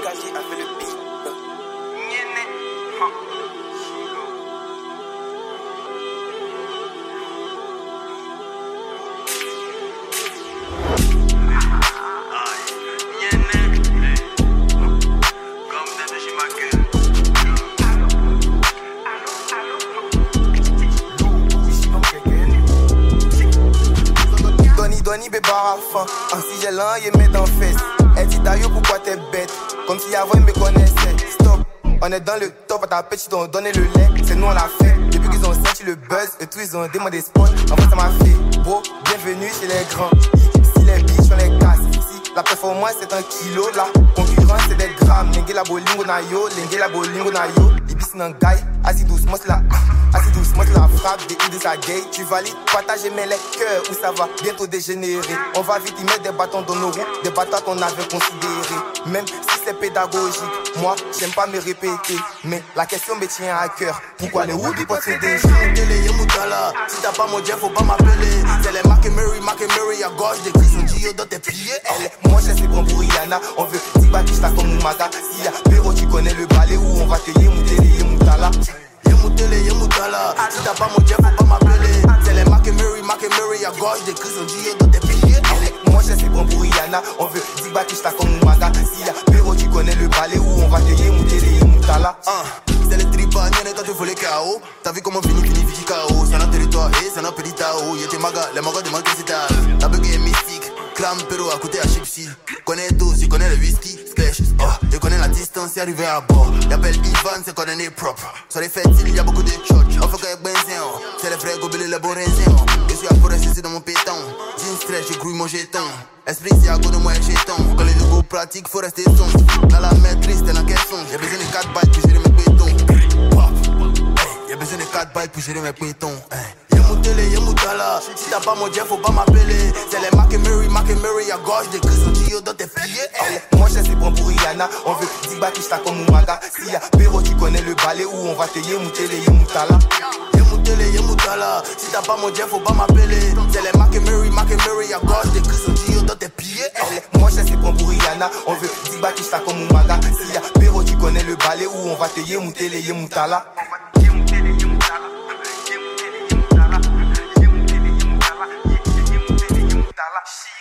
Kaji a fait le beat. Donny bébar à fin, si j'ai l'un, il met dans fesse. Elle dit d'ailleurs pourquoi t'es bête, comme si avant il me connaissait. Stop, on est dans le top, à ta pêche ils t'ont donné le lait. C'est nous on l'a fait, depuis qu'ils ont senti le buzz. Et tous ils ont demandé spot, en fait ça m'a fait beau. Bienvenue chez les grands, si les bitches on les casse. Si la performance c'est un kilo, la concurrence c'est des grammes. Lengue la bolingo na yo, lengue la bolingo na yo. Les bis n'en gaille, assis doucement c'est la... Assez doucement tu la frappe, des de sa gay. Tu valides, partager mais les cœurs où ça va bientôt dégénérer. On va vite y mettre des bâtons dans nos roues, des bâtons qu'on avait considérés. Même si c'est pédagogique, moi j'aime pas me répéter. Mais la question me tient à cœur. Pourquoi les Woody possédés? Si t'as pas mon Jeff, faut pas m'appeler. C'est les Mac and Mary à gauche, des gris sont Gio dans tes pieds. Elle est moi c'est bon pour Rihanna. On veut Tiba qui comme Moumaga. S'il y a Péro, tu connais le balai où on va te yémouter, yémoutala. Yémoutala, si t'as pas mon Jeff, faut pas m'appeler. C'est les Mac and Mary à gauche, des gris sont Gio dans tes pieds. Elle est moi c'est bon pour Rihanna. On veut Tiba qui comme Moumaga. S'il y a Péro, tu connais le balai où on va te yémouter, yémoutala. C'est les tripas, quand tu fais les KO. T'as vu comment fini KO. C'est notre territoire et c'est notre petit Tao. Y'était maga, les magas demandent que c'est ta. La bug est mystique, clam Péro à côté à Chipsy. Connais tous, tu connais le whisky, splash. Je connais la distance, c'est arrivé à bord. Y'appelle Ivan, c'est qu'on est propre. Sur les fêtes, il y a beaucoup de church. On fait qu'avec Benzin, c'est les frères gobelés, les bons raisins. Je suis à forêt, c'est dans mon péton. Jean stretch, j'ai grouillé mon jeton. Esprit, c'est à côté de moi, jeton. Quand les nouveaux pratiques, faut rester son. Dans la maîtrise, t'es dans quel son? J'ai besoin de 4 bytes pour gérer mes bétons. Y'a besoin de 4 bytes pour gérer mes pétons. Yémoutala, si t'as pas mon Jeff, faut pas m'appeler. C'est les Mac and Mary à gauche, des gris sont Gio dans tes pieds. Moi c'est bon pour Rihanna. On veut Tiba qui comme Moumaga. S'il y a Péro, tu connais le balai où on va te yémouter, yémoutala. Yémoutala, si t'as pas mon Jeff, faut pas m'appeler. C'est les Mac and Mary à gauche, des gris sont Gio dans tes pieds. Moi c'est bon pour Rihanna. On veut Tiba qui comme Moumaga. S'il y a Péro, tu connais le balai où on va te yémouter, yémoutala. She